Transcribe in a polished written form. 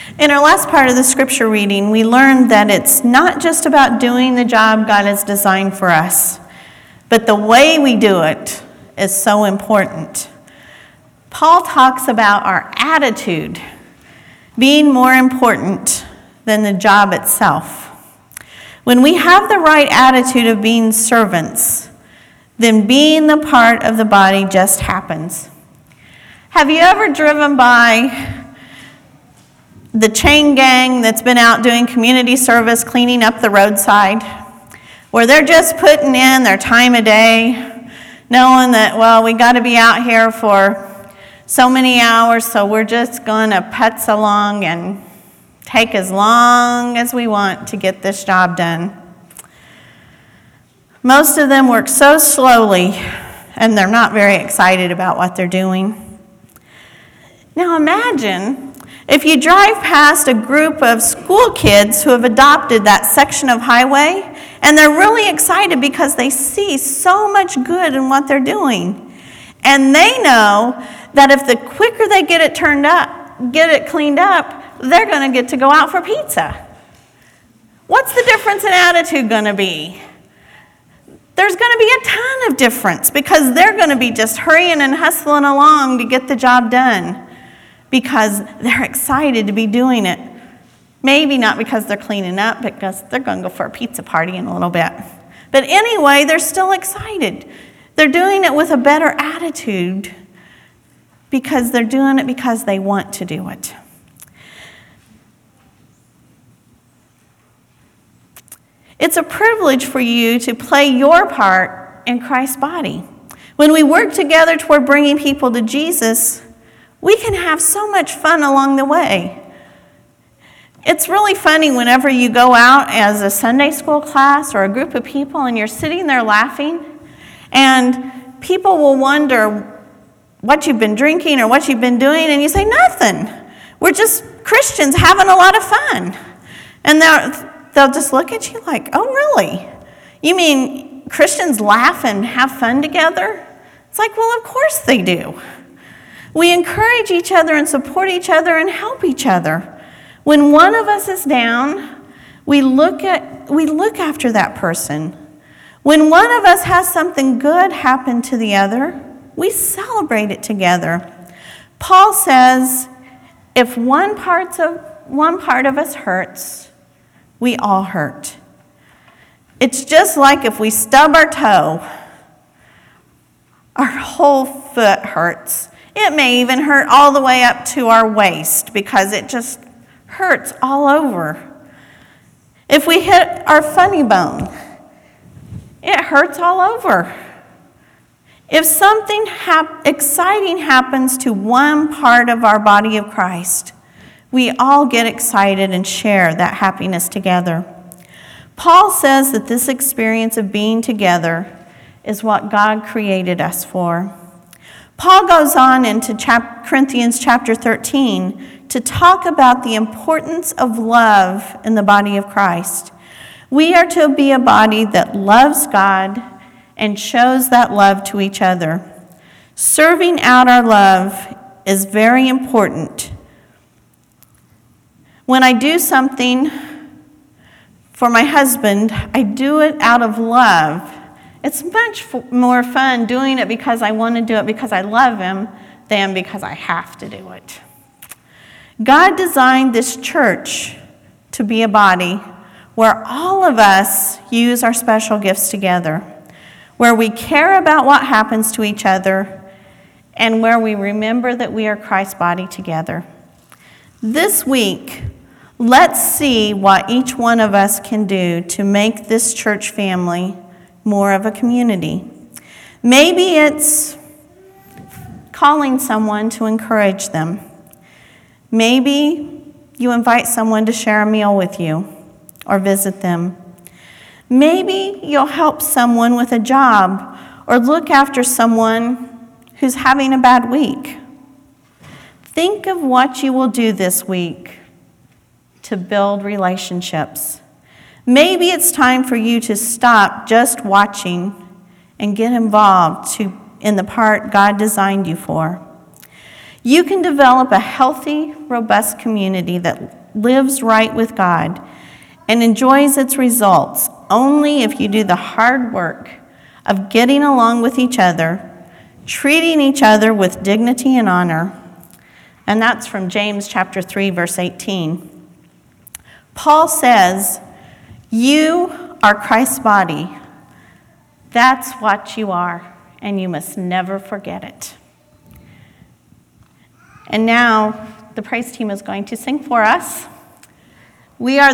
In our last part of the scripture reading, we learned that it's not just about doing the job God has designed for us, but the way we do it is so important. Paul talks about our attitude being more important than the job itself. When we have the right attitude of being servants, then being the part of the body just happens. Have you ever driven by the chain gang that's been out doing community service, cleaning up the roadside, where they're just putting in their time of day, knowing that, well, we got to be out here for so many hours, so we're just going to putz along and take as long as we want to get this job done. Most of them work so slowly, and they're not very excited about what they're doing. Now imagine if you drive past a group of school kids who have adopted that section of highway, and they're really excited because they see so much good in what they're doing. And they know that if the quicker they get it cleaned up, they're going to get to go out for pizza. What's the difference in attitude going to be? There's going to be a ton of difference because they're going to be just hurrying and hustling along to get the job done because they're excited to be doing it. Maybe not because they're cleaning up, because they're going to go for a pizza party in a little bit. But anyway, they're still excited. They're doing it with a better attitude because they're doing it because they want to do it. It's a privilege for you to play your part in Christ's body. When we work together toward bringing people to Jesus, we can have so much fun along the way. It's really funny whenever you go out as a Sunday school class or a group of people and you're sitting there laughing, and people will wonder what you've been drinking or what you've been doing, and you say, nothing. We're just Christians having a lot of fun. And they'll just look at you like, oh, really? You mean Christians laugh and have fun together? It's like, well, of course they do. We encourage each other and support each other and help each other. When one of us is down, we look after that person. When one of us has something good happen to the other, we celebrate it together. Paul says, if one part of us hurts, we all hurt. It's just like if we stub our toe, our whole foot hurts. It may even hurt all the way up to our waist because it just hurts all over. If we hit our funny bone, it hurts all over. If something exciting happens to one part of our body of Christ, we all get excited and share that happiness together. Paul says that this experience of being together is what God created us for. Paul goes on into Corinthians chapter 13 to talk about the importance of love in the body of Christ. We are to be a body that loves God and shows that love to each other. Serving out our love is very important. When I do something for my husband, I do it out of love. It's much more fun doing it because I want to do it because I love him than because I have to do it. God designed this church to be a body where all of us use our special gifts together, where we care about what happens to each other, and where we remember that we are Christ's body together. This week, let's see what each one of us can do to make this church family more of a community. Maybe it's calling someone to encourage them. Maybe you invite someone to share a meal with you or visit them. Maybe you'll help someone with a job or look after someone who's having a bad week. Think of what you will do this week to build relationships. Maybe it's time for you to stop just watching and get involved in the part God designed you for. You can develop a healthy, robust community that lives right with God and enjoys its results only if you do the hard work of getting along with each other, treating each other with dignity and honor. And that's from James chapter 3, verse 18. Paul says, you are Christ's body. That's what you are, and you must never forget it. And now the praise team is going to sing for us. We are